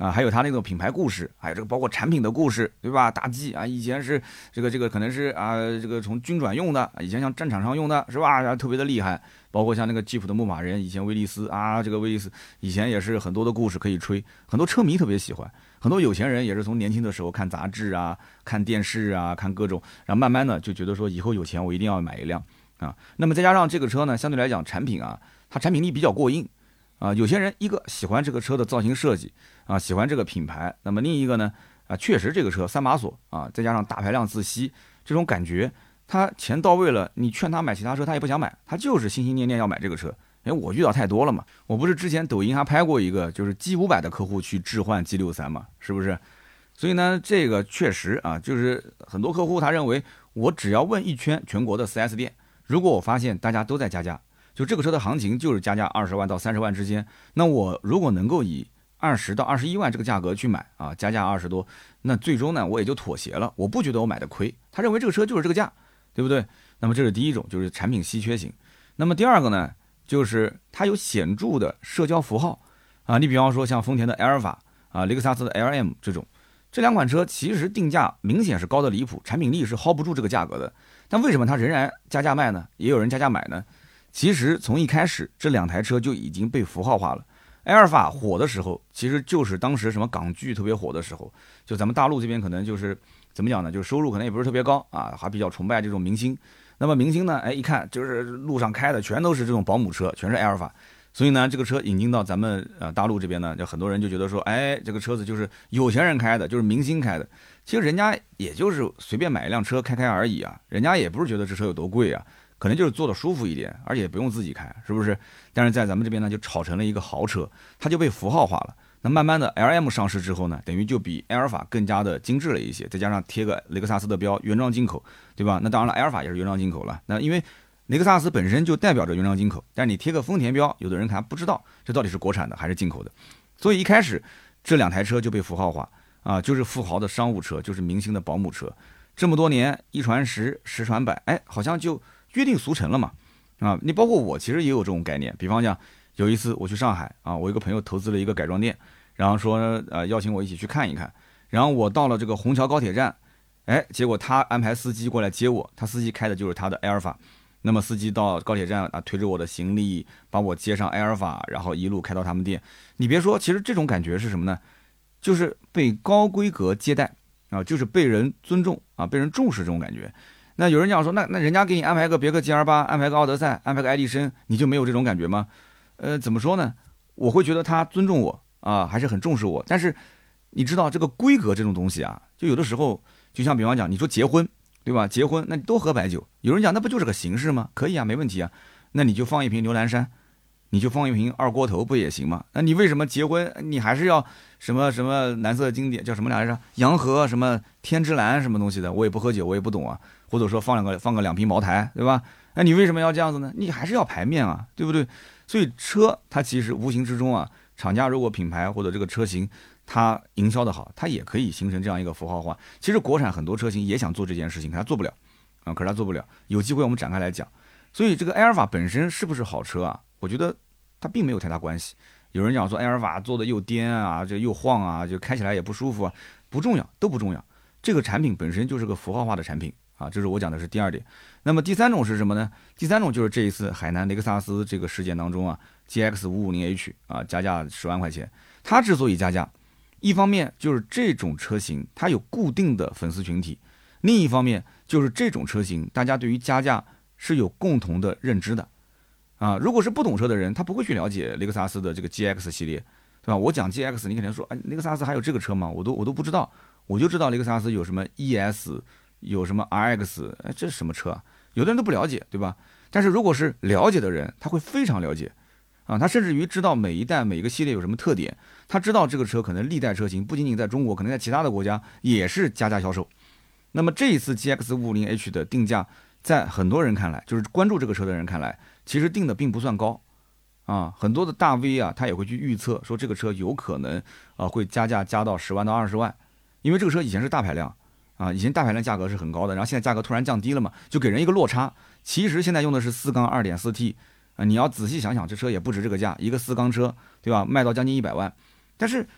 啊，还有它那种品牌故事，还有这个包括产品的故事，对吧？大 G 啊，以前是这个可能是啊这个从军转用的，以前像战场上用的是吧？然后特别的厉害，包括像那个吉普的牧马人，以前威利斯啊，这个威利斯以前也是很多的故事可以吹，很多车迷特别喜欢，很多有钱人也是从年轻的时候看杂志啊、看电视啊、看各种，然后慢慢的就觉得说以后有钱我一定要买一辆啊。那么再加上这个车呢，相对来讲产品啊，它产品力比较过硬。啊，有些人一个喜欢这个车的造型设计啊，喜欢这个品牌，那么另一个呢，啊，确实这个车三把锁啊，再加上大排量自吸这种感觉，他钱到位了，你劝他买其他车，他也不想买，他就是心心念念要买这个车。哎，我遇到太多了嘛，我不是之前抖音还拍过一个，就是 G500的客户去置换 G63嘛，是不是？所以呢，这个确实啊，就是很多客户他认为，我只要问一圈全国的 4S 店，如果我发现大家都在加价。就这个车的行情就是加价20万到30万之间，那我如果能够以20到21万这个价格去买啊，加价20多，那最终呢我也就妥协了，我不觉得我买的亏，他认为这个车就是这个价，对不对？那么这是第一种，就是产品稀缺型。那么第二个呢，就是它有显著的社交符号啊，你比方说像丰田的埃尔法啊，雷克萨斯的 LM 这两款车其实定价明显是高的离谱，产品力是 hold 不住这个价格的，但为什么它仍然加价卖呢？也有人加价买呢？其实从一开始，这两台车就已经被符号化了。埃尔法火的时候，其实就是当时什么港剧特别火的时候，就咱们大陆这边可能就是怎么讲呢？就是收入可能也不是特别高啊，还比较崇拜这种明星。那么明星呢，哎，一看就是路上开的全都是这种保姆车，全是埃尔法。所以呢，这个车引进到咱们大陆这边呢，就很多人就觉得说，哎，这个车子就是有钱人开的，就是明星开的。其实人家也就是随便买一辆车开开而已啊，人家也不是觉得这车有多贵啊。可能就是坐的舒服一点，而且不用自己开，是不是？但是在咱们这边呢，就炒成了一个豪车，它就被符号化了。那慢慢的 LM 上市之后呢，等于就比埃尔法更加的精致了一些，再加上贴个雷克萨斯的标，原装进口，对吧？那当然了，埃尔法也是原装进口了。那因为雷克萨斯本身就代表着原装进口，但是你贴个丰田标，有的人还不知道这到底是国产的还是进口的。所以一开始这两台车就被符号化啊，就是富豪的商务车，就是明星的保姆车。这么多年一传十，十传百，哎，好像就约定俗成了嘛，啊，你包括我其实也有这种概念。比方讲，有一次我去上海啊，我一个朋友投资了一个改装店，然后说邀请我一起去看一看。然后我到了这个虹桥高铁站，哎，结果他安排司机过来接我，他司机开的就是他的埃尔法。那么司机到高铁站啊，推着我的行李把我接上埃尔法，然后一路开到他们店。你别说，其实这种感觉是什么呢？就是被高规格接待啊，就是被人尊重啊，被人重视这种感觉。那有人讲说，那人家给你安排个别克 GL8，安排个奥德赛，安排个爱迪生，你就没有这种感觉吗？怎么说呢？我会觉得他尊重我啊，还是很重视我。但是你知道这个规格这种东西啊，就有的时候，就像比方讲，你说结婚，对吧？结婚那你多喝白酒，有人讲那不就是个形式吗？可以啊，没问题啊。那你就放一瓶牛栏山，你就放一瓶二锅头不也行吗？那你为什么结婚你还是要什么蓝色经典叫什么来着？洋河什么天之蓝什么东西的？我也不喝酒，我也不懂啊。或者说放个两瓶茅台，对吧？那你为什么要这样子呢？你还是要排面啊，对不对？所以车它其实无形之中啊，厂家如果品牌或者这个车型它营销的好，它也可以形成这样一个符号化。其实国产很多车型也想做这件事情，它做不了啊，可是它做不了。有机会我们展开来讲。所以这个埃尔法本身是不是好车啊？我觉得它并没有太大关系。有人讲说埃尔法做的又颠啊，这又晃啊，就开起来也不舒服啊，不重要，都不重要。这个产品本身就是个符号化的产品啊，这是我讲的是第二点。那么第三种是什么呢？第三种就是这一次海南雷克萨斯这个事件当中啊 ，GX550H 啊加价10万块钱。它之所以加价，一方面就是这种车型它有固定的粉丝群体，另一方面就是这种车型大家对于加价是有共同的认知的。啊，如果是不懂车的人，他不会去了解雷克萨斯的这个 GX 系列，对吧？我讲 GX， 你肯定说，哎，雷克萨斯还有这个车吗？我都不知道，我就知道雷克萨斯有什么 ES， 有什么 RX， 哎，这是什么车啊？有的人都不了解，对吧？但是如果是了解的人，他会非常了解，啊，他甚至于知道每一代每一个系列有什么特点，他知道这个车可能历代车型不仅仅在中国，可能在其他的国家也是加价销售。那么这一次 GX550H 的定价，在很多人看来，就是关注这个车的人看来，其实定的并不算高，啊，很多的大 V 啊，他也会去预测说这个车有可能会加价加到10万到20万，因为这个车以前是大排量啊，以前大排量价格是很高的，然后现在价格突然降低了嘛，就给人一个落差。其实现在用的是4缸 2.4T 啊，你要仔细想想，这车也不值这个价，一个4缸车，对吧？卖到将近100万，但是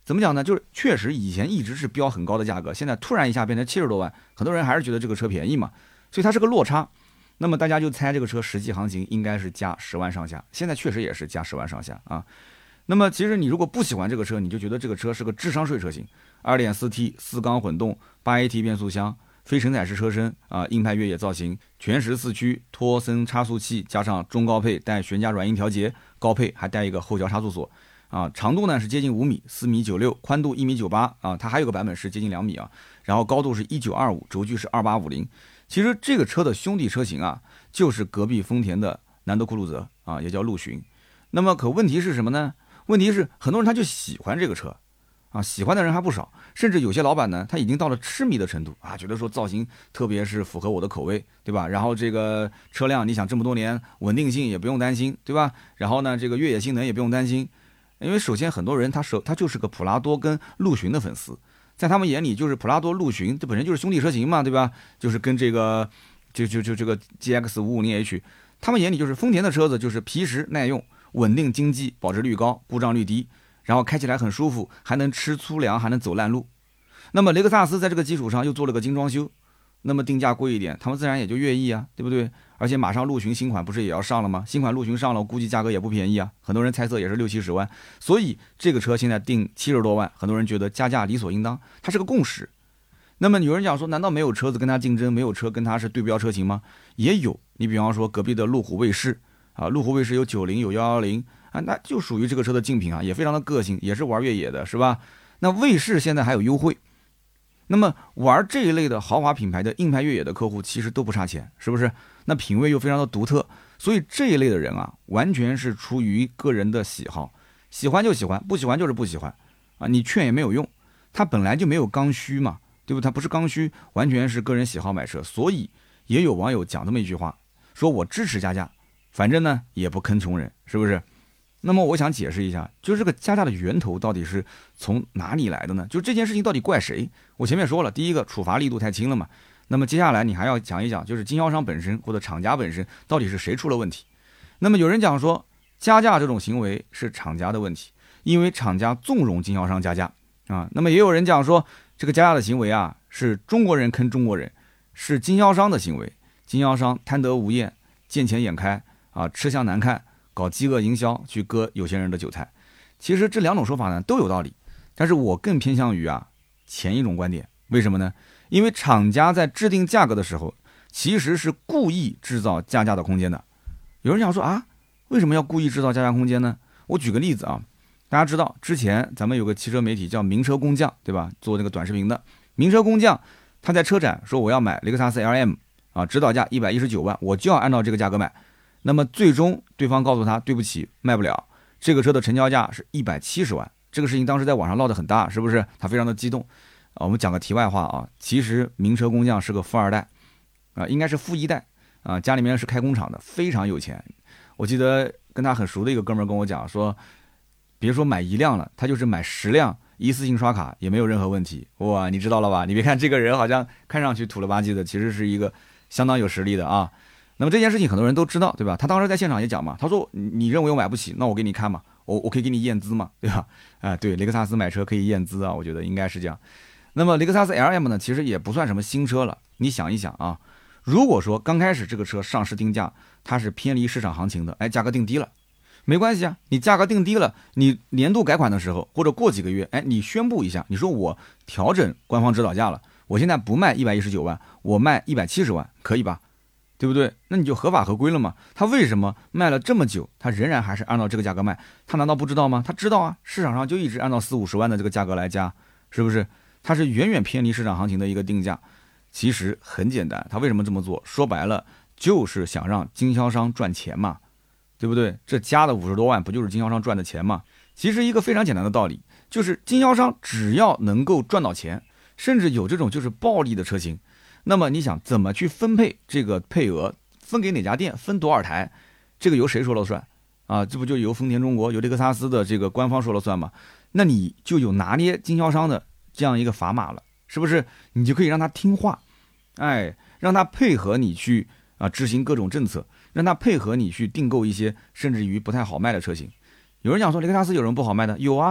怎么讲呢？就是确实以前一直是标很高的价格，现在突然一下变成70多万，很多人还是觉得这个车便宜嘛，所以它是个落差。那么大家就猜这个车实际行情应该是加10万上下，现在确实也是加10万上下啊。那么其实你如果不喜欢这个车，你就觉得这个车是个智商税车型，2.4T 4缸混动，8AT 变速箱，非承载式车身啊，硬派越野造型，全时四驱，托森差速器加上中高配带悬架软硬调节，高配还带一个后桥差速锁啊，长度呢是接近5米，4.96米，宽度1.98米啊，它还有个版本是接近2米啊，然后高度是1925，轴距是2850。其实这个车的兄弟车型啊，就是隔壁丰田的南德酷路泽啊，也叫陆巡。那么可问题是什么呢？问题是很多人他就喜欢这个车啊，喜欢的人还不少，甚至有些老板呢，他已经到了痴迷的程度啊，觉得说造型特别是符合我的口味，对吧？然后这个车辆你想这么多年稳定性也不用担心，对吧？然后呢这个越野性能也不用担心，因为首先很多人他就是个普拉多跟陆巡的粉丝，在他们眼里就是普拉多陆巡这本身就是兄弟车型嘛，对吧？就是跟这个这个 GX550H， 他们眼里就是丰田的车子就是皮实耐用，稳定经济，保值率高，故障率低，然后开起来很舒服，还能吃粗粮，还能走烂路。那么雷克萨斯在这个基础上又做了个精装修，那么定价贵一点，他们自然也就愿意啊，对不对？而且马上陆巡新款不是也要上了吗？新款陆巡上了，我估计价格也不便宜啊，很多人猜测也是60-70万。所以这个车现在定70多万，很多人觉得加价理所应当，它是个共识。那么有人讲说，难道没有车子跟它竞争，没有车跟它是对标车型吗？也有，你比方说隔壁的路虎卫士啊，路虎卫士有90有110啊，那就属于这个车的竞品啊，也非常的个性，也是玩越野的，是吧？那卫士现在还有优惠，那么玩这一类的豪华品牌的硬派越野的客户其实都不差钱，是不是？那品味又非常的独特，所以这一类的人啊，完全是出于个人的喜好，喜欢就喜欢，不喜欢就是不喜欢啊，你劝也没有用，他本来就没有刚需嘛，对不对？他不是刚需，完全是个人喜好买车，所以也有网友讲这么一句话，说我支持加价，反正呢也不坑穷人，是不是？那么我想解释一下，就是这个加价的源头到底是从哪里来的呢？就这件事情到底怪谁？我前面说了，第一个处罚力度太轻了嘛。那么接下来你还要讲一讲，就是经销商本身或者厂家本身到底是谁出了问题？那么有人讲说，加价这种行为是厂家的问题，因为厂家纵容经销商加价啊。那么也有人讲说，这个加价的行为啊，是中国人坑中国人，是经销商的行为，经销商贪得无厌，见钱眼开啊，吃相难看。搞饥饿营销去割有钱人的韭菜，其实这两种说法呢都有道理，但是我更偏向于前一种观点。为什么呢？因为厂家在制定价格的时候，其实是故意制造加价的空间的。有人想说啊，为什么要故意制造加价空间呢？我举个例子啊，大家知道之前咱们有个汽车媒体叫名车工匠，对吧？做那个短视频的名车工匠，他在车展说我要买雷克萨斯 LM 啊，指导价119万，我就要按照这个价格买。那么最终对方告诉他，对不起，卖不了，这个车的成交价是170万。这个事情当时在网上闹得很大，是不是？他非常的激动啊。我们讲个题外话啊，其实名车工匠是个富二代啊，应该是富一代啊，家里面是开工厂的，非常有钱。我记得跟他很熟的一个哥们儿跟我讲说，别说买1辆了，他就是买10辆，一次性刷卡也没有任何问题。哇，你知道了吧？你别看这个人好像看上去土了吧唧的，其实是一个相当有实力的啊。那么这件事情很多人都知道，对吧？他当时在现场也讲嘛，他说你认为我买不起，那我给你看嘛，我可以给你验资嘛，对吧？对，雷克萨斯买车可以验资啊，我觉得应该是这样。那么雷克萨斯 LM 呢，其实也不算什么新车了。你想一想啊，如果说刚开始这个车上市定价它是偏离市场行情的，价格定低了，没关系啊，你价格定低了，你年度改款的时候或者过几个月，你宣布一下，你说我调整官方指导价了，我现在不卖119万，我卖170万，可以吧？对不对？那你就合法合规了嘛。他为什么卖了这么久，他仍然还是按照这个价格卖？他难道不知道吗？他知道啊，市场上就一直按照40-50万的这个价格来加，是不是？他是远远偏离市场行情的一个定价。其实很简单，他为什么这么做？说白了就是想让经销商赚钱嘛，对不对？这加的50多万不就是经销商赚的钱吗？其实一个非常简单的道理，就是经销商只要能够赚到钱，甚至有这种就是暴利的车型，那么你想怎么去分配这个配额，分给哪家店，分多少台，这个由谁说了算啊？这不就由丰田中国、由雷克萨斯的这个官方说了算吗？那你就有拿捏经销商的这样一个砝码了，是不是？你就可以让他听话，让他配合你去执行各种政策，让他配合你去订购一些甚至于不太好卖的车型。有人讲说雷克萨斯有人不好卖的，有啊，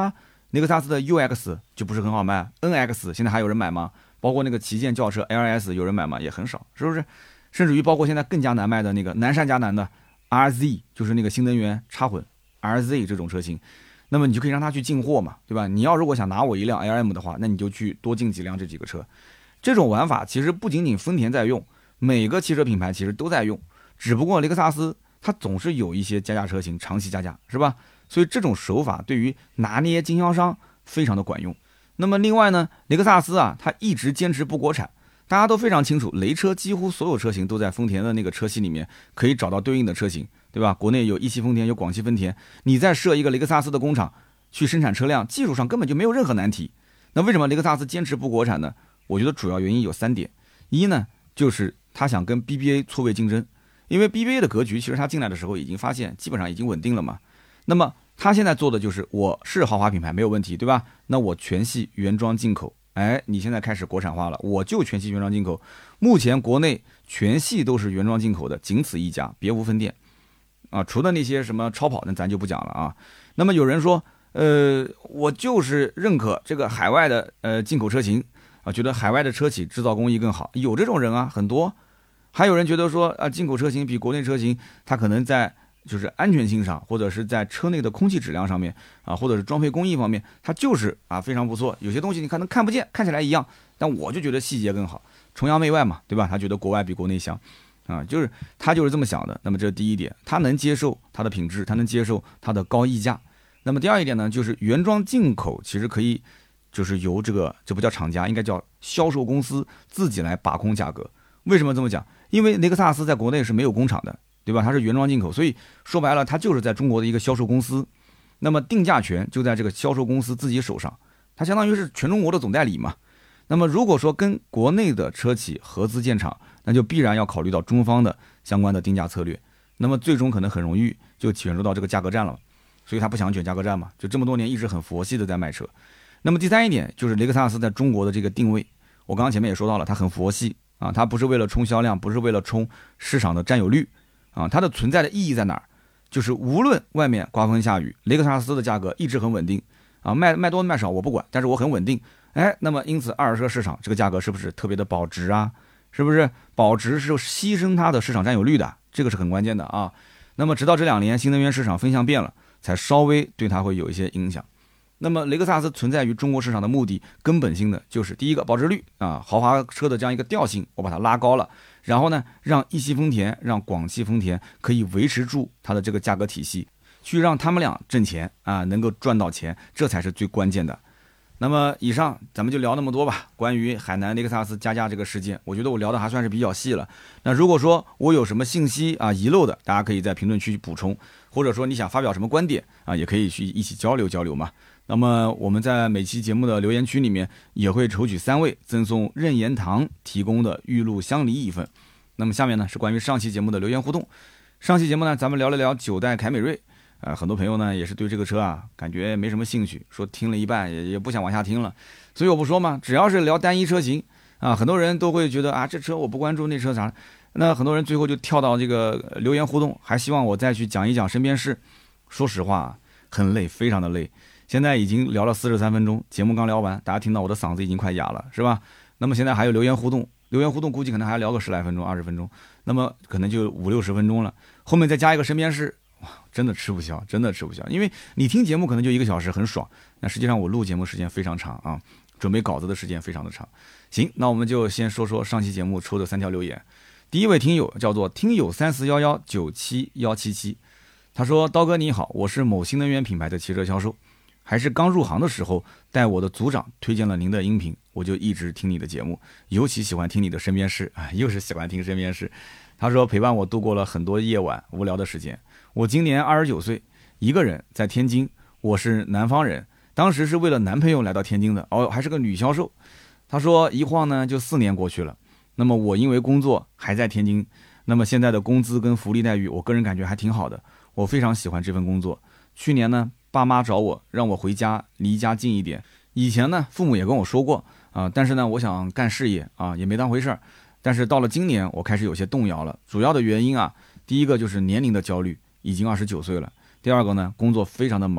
雷克萨斯的 UX 就不是很好卖，NX 现在还有人买吗？包括那个旗舰轿车 LS 有人买吗？也很少，是不是？甚至于包括现在更加难卖的那个难上加难的 RZ， 就是那个新能源插混 RZ 这种车型，那么你就可以让他去进货嘛，对吧？你要如果想拿我一辆 LM 的话，那你就去多进几辆这几个车。这种玩法其实不仅仅丰田在用，每个汽车品牌其实都在用，只不过雷克萨斯它总是有一些加价车型长期加价，是吧？所以这种手法对于拿捏经销商非常的管用。那么另外呢，雷克萨斯啊，它一直坚持不国产，大家都非常清楚，雷车几乎所有车型都在丰田的那个车系里面可以找到对应的车型，对吧？国内有一汽丰田，有广汽丰田，你再设一个雷克萨斯的工厂去生产车辆，技术上根本就没有任何难题。那为什么雷克萨斯坚持不国产呢？我觉得主要原因有3点。一呢，就是他想跟 BBA 错位竞争，因为 BBA 的格局其实他进来的时候已经发现基本上已经稳定了嘛。那么他现在做的就是我是豪华品牌没有问题，对吧？那我全系原装进口，你现在开始国产化了，我就全系原装进口。目前国内全系都是原装进口的，仅此一家，别无分店啊。除了那些什么超跑，那咱就不讲了啊。那么有人说，我就是认可这个海外的进口车型啊，觉得海外的车企制造工艺更好，有这种人啊，很多。还有人觉得说啊，进口车型比国内车型，它可能在就是安全性上，或者是在车内的空气质量上面啊，或者是装配工艺方面，它就是啊非常不错。有些东西你可能看不见，看起来一样，但我就觉得细节更好，崇洋媚外嘛，对吧？他觉得国外比国内香啊，就是他就是这么想的。那么这是第一点，他能接受它的品质，他能接受它的高溢价。那么第二一点呢，就是原装进口其实可以就是由这不叫厂家，应该叫销售公司自己来把控价格。为什么这么讲？因为雷克萨斯在国内是没有工厂的，对吧？它是原装进口，所以说白了，它就是在中国的一个销售公司。那么定价权就在这个销售公司自己手上，它相当于是全中国的总代理嘛。那么如果说跟国内的车企合资建厂，那就必然要考虑到中方的相关的定价策略，那么最终可能很容易就卷入到这个价格战了。所以他不想卷价格战嘛，就这么多年一直很佛系的在卖车。那么第三一点就是雷克萨斯在中国的这个定位，我刚刚前面也说到了，它很佛系啊，它不是为了冲销量，不是为了冲市场的占有率啊，它的存在的意义在哪儿？就是无论外面刮风下雨，雷克萨斯的价格一直很稳定啊，卖多卖少我不管，但是我很稳定。那么因此二手车市场这个价格是不是特别的保值啊？是不是保值是牺牲它的市场占有率的？这个是很关键的啊。那么直到这2年新能源市场风向变了，才稍微对它会有一些影响。那么雷克萨斯存在于中国市场的目的，根本性的就是第一个保值率啊，豪华车的这样一个调性，我把它拉高了，然后呢，让一汽丰田、让广汽丰田可以维持住它的这个价格体系，去让他们俩挣钱啊，能够赚到钱，这才是最关键的。那么以上咱们就聊那么多吧。关于海南雷克萨斯加价这个事件，我觉得我聊的还算是比较细了。那如果说我有什么信息啊遗漏的，大家可以在评论区补充，或者说你想发表什么观点啊，也可以去一起交流交流嘛。那么我们在每期节目的留言区里面也会抽取3位赠送任言堂提供的玉露香梨1份。那么下面呢是关于上期节目的留言互动。上期节目呢咱们聊了聊9代凯美瑞。很多朋友呢也是对这个车啊感觉没什么兴趣，说听了一半也不想往下听了。所以我不说嘛，只要是聊单一车型啊，很多人都会觉得啊这车我不关注，那车啥。那很多人最后就跳到这个留言互动，还希望我再去讲一讲身边事。说实话很累，非常的累。现在已经聊了43分钟，节目刚聊完，大家听到我的嗓子已经快哑了，是吧？那么现在还有留言互动，留言互动估计可能还要聊个10来分钟、20分钟，那么可能就50、60分钟了。后面再加一个身边事，哇，真的吃不消，真的吃不消。因为你听节目可能就1个小时，很爽。那实际上我录节目时间非常长啊，准备稿子的时间非常的长。行，那我们就先说说上期节目抽的3条留言。第一位听友叫做听友341197177，他说：刀哥你好，我是某新能源品牌的汽车销售。还是刚入行的时候，带我的组长推荐了您的音频，我就一直听你的节目，尤其喜欢听你的身边事啊，又是喜欢听身边事。他说陪伴我度过了很多夜晚无聊的时间。我今年29岁，一个人在天津，我是南方人，当时是为了男朋友来到天津的，还是个女销售。他说一晃呢就4年过去了，那么我因为工作还在天津，那么现在的工资跟福利待遇，我个人感觉还挺好的，我非常喜欢这份工作。去年呢，爸妈找我让我回家，离家近一点。以前呢，父母也跟我说过啊，但是呢，我想干事业啊，也没当回事儿。但是到了今年，我开始有些动摇了。主要的原因啊，第一个就是年龄的焦虑，已经29岁了。第二个呢，工作非常的忙，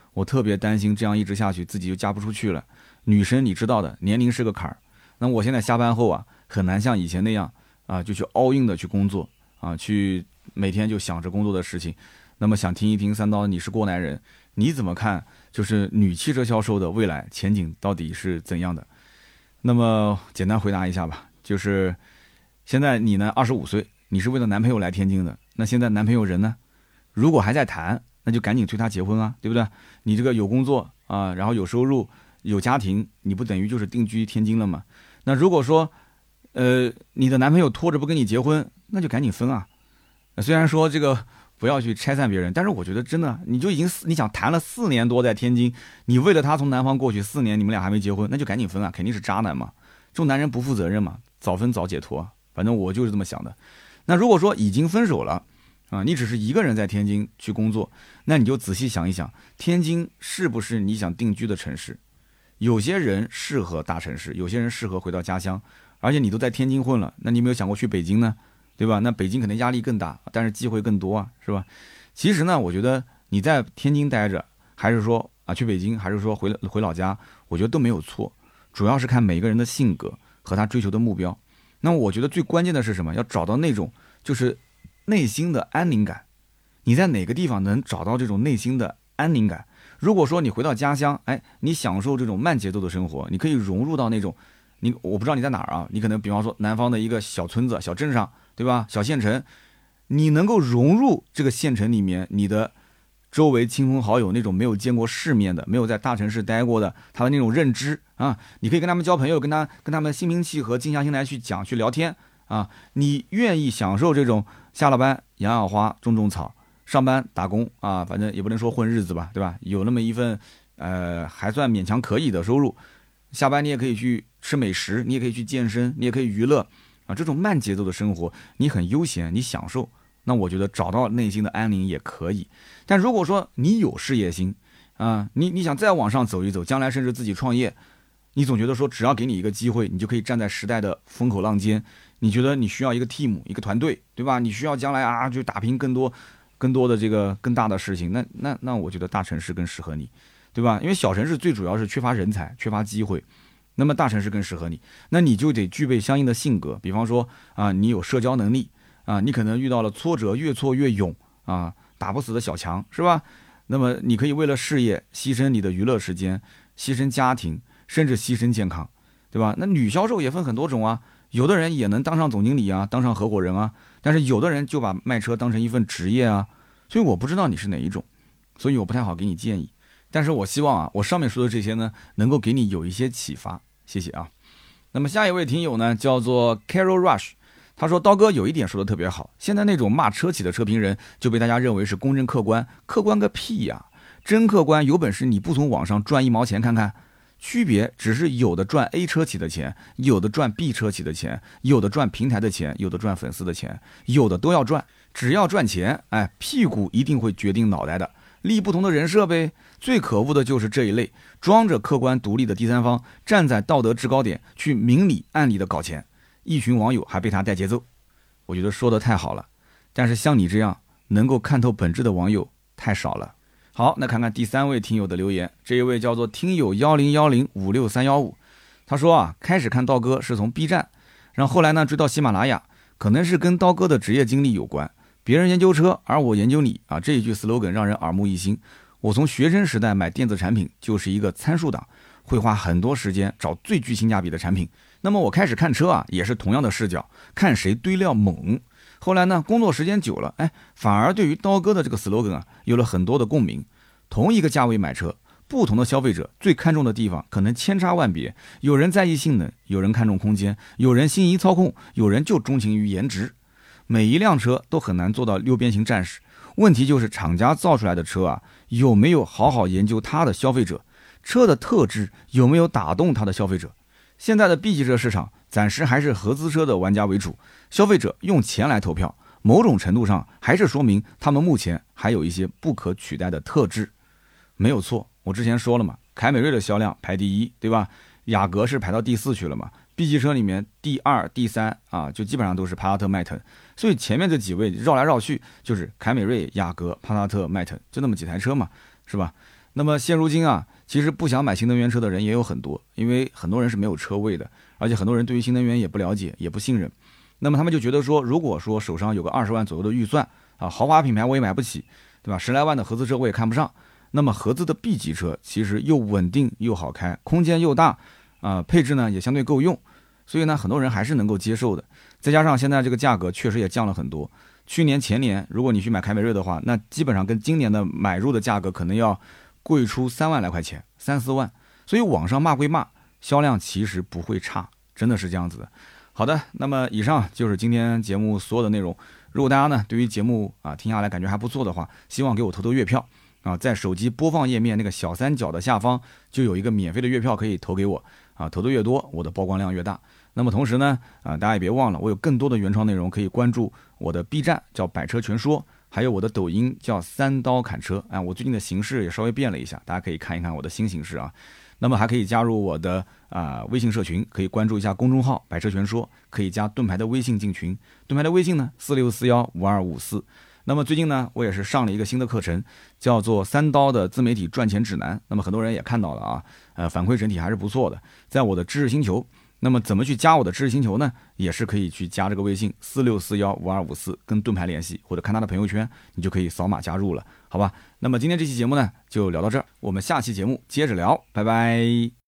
我特别担心这样一直下去自己就嫁不出去了。女生你知道的，年龄是个坎儿。那我现在下班后啊，很难像以前那样啊，就去 all in 的去工作啊，去每天就想着工作的事情。那么想听一听三刀，你是过来人，你怎么看？就是女汽车销售的未来前景到底是怎样的？那么简单回答一下吧，就是现在你呢25岁，你是为了男朋友来天津的，那现在男朋友人呢？如果还在谈，那就赶紧催他结婚啊，对不对？你这个有工作啊，然后有收入，有家庭，你不等于就是定居天津了吗？那如果说你的男朋友拖着不跟你结婚，那就赶紧分啊。虽然说这个不要去拆散别人，但是我觉得真的，你就已经你想谈了4年多在天津，你为了他从南方过去4年，你们俩还没结婚，那就赶紧分啊，肯定是渣男嘛，这种男人不负责任嘛，早分早解脱，反正我就是这么想的。那如果说已经分手了啊，你只是一个人在天津去工作，那你就仔细想一想，天津是不是你想定居的城市？有些人适合大城市，有些人适合回到家乡，而且你都在天津混了，那你有没有想过去北京呢？对吧？那北京可能压力更大，但是机会更多啊，是吧？其实呢，我觉得你在天津待着，还是说啊去北京，还是说回老家，我觉得都没有错，主要是看每个人的性格和他追求的目标。那我觉得最关键的是什么？要找到那种就是内心的安宁感。你在哪个地方能找到这种内心的安宁感？如果说你回到家乡，哎，你享受这种慢节奏的生活，你可以融入到那种我不知道你在哪儿啊，你可能比方说南方的一个小村子、小镇上，对吧？小县城，你能够融入这个县城里面，你的周围亲朋好友那种没有见过世面的、没有在大城市待过的，他的那种认知啊，你可以跟他们交朋友，跟他们心平气和、静下心来去讲、去聊天啊。你愿意享受这种下了班养养花、种种草，上班打工啊，反正也不能说混日子吧，对吧？有那么一份还算勉强可以的收入，下班你也可以去吃美食，你也可以去健身，你也可以娱乐啊。这种慢节奏的生活，你很悠闲，你享受。那我觉得找到内心的安宁也可以。但如果说你有事业心啊，你想再往上走一走，将来甚至自己创业，你总觉得说只要给你一个机会，你就可以站在时代的风口浪尖。你觉得你需要一个 team 一个团队，对吧？你需要将来啊就打拼更多的这个更大的事情。那我觉得大城市更适合你，对吧？因为小城市最主要是缺乏人才，缺乏机会。那么大城市更适合你，那你就得具备相应的性格。比方说啊，你有社交能力啊，你可能遇到了挫折，越挫越勇啊，打不死的小强，是吧？那么你可以为了事业牺牲你的娱乐时间，牺牲家庭，甚至牺牲健康，对吧？那女销售也分很多种啊，有的人也能当上总经理啊，当上合伙人啊，但是有的人就把卖车当成一份职业啊。所以我不知道你是哪一种，所以我不太好给你建议。但是我希望啊，我上面说的这些呢，能够给你有一些启发。谢谢啊。那么下一位听友呢，叫做 Carol Rush， 他说刀哥有一点说的特别好，现在那种骂车企的车评人就被大家认为是公正客观，客观个屁呀！真客观，有本事你不从网上赚1毛钱看看，区别只是有的赚 A 车企的钱，有的赚 B 车企的钱，有的赚平台的钱，有的赚粉丝的钱，有的都要赚，只要赚钱，哎，屁股一定会决定脑袋的。立不同的人设呗。最可恶的就是这一类装着客观独立的第三方，站在道德制高点去明里暗里的搞钱，一群网友还被他带节奏。我觉得说的太好了，但是像你这样能够看透本质的网友太少了。好，那看看第3位听友的留言，这一位叫做听友1010565315，他说啊，开始看刀哥是从 B 站，然后后来呢追到喜马拉雅，可能是跟刀哥的职业经历有关。别人研究车，而我研究你啊，这一句 slogan 让人耳目一新。我从学生时代买电子产品就是一个参数党，会花很多时间找最具性价比的产品。那么我开始看车啊，也是同样的视角，看谁堆料猛。后来呢，工作时间久了，哎，反而对于刀哥的这个 slogan 啊，有了很多的共鸣。同一个价位买车，不同的消费者最看重的地方可能千差万别，有人在意性能，有人看重空间，有人心仪操控，有人就钟情于颜值。每一辆车都很难做到六边形战士，问题就是厂家造出来的车啊，有没有好好研究它的消费者，车的特质有没有打动它的消费者。现在的 B 级车市场暂时还是合资车的玩家为主，消费者用钱来投票，某种程度上还是说明他们目前还有一些不可取代的特质。没有错，我之前说了嘛，凯美瑞的销量排第一，对吧？雅阁是排到第4去了嘛。B 级车里面第2、第3啊，就基本上都是帕萨特、迈腾，所以前面这几位绕来绕去就是凯美瑞、雅阁、帕萨特、迈腾，就那么几台车嘛，是吧？ 那么现如今啊，其实不想买新能源车的人也有很多，因为很多人是没有车位的，而且很多人对于新能源也不了解，也不信任。那么他们就觉得说，如果说手上有个20万左右的预算啊，豪华品牌我也买不起，对吧？10来万的合资车我也看不上。那么合资的 B 级车其实又稳定又好开，空间又大，配置呢也相对够用，所以呢很多人还是能够接受的。再加上现在这个价格确实也降了很多，去年前年如果你去买凯美瑞的话，那基本上跟今年的买入的价格可能要贵出3万来块钱，3、4万。所以网上骂归骂，销量其实不会差，真的是这样子的。好的，那么以上就是今天节目所有的内容。如果大家呢对于节目听下来感觉还不错的话，希望给我投月票啊，在手机播放页面那个小三角的下方就有一个免费的月票可以投给我啊，投的越多，我的曝光量越大。那么同时呢大家也别忘了，我有更多的原创内容可以关注我的 B 站叫百车全说，还有我的抖音叫三刀砍车我最近的形式也稍微变了一下，大家可以看一看我的新形式啊。那么还可以加入我的微信社群，可以关注一下公众号百车全说，可以加盾牌的微信进群，盾牌的微信呢46415254。那么最近呢我也是上了一个新的课程，叫做三刀的自媒体赚钱指南，那么很多人也看到了反馈整体还是不错的，在我的知识星球。那么怎么去加我的知识星球呢？也是可以去加这个微信46415254，跟盾牌联系，或者看他的朋友圈，你就可以扫码加入了，好吧？那么今天这期节目呢就聊到这儿，我们下期节目接着聊，拜拜。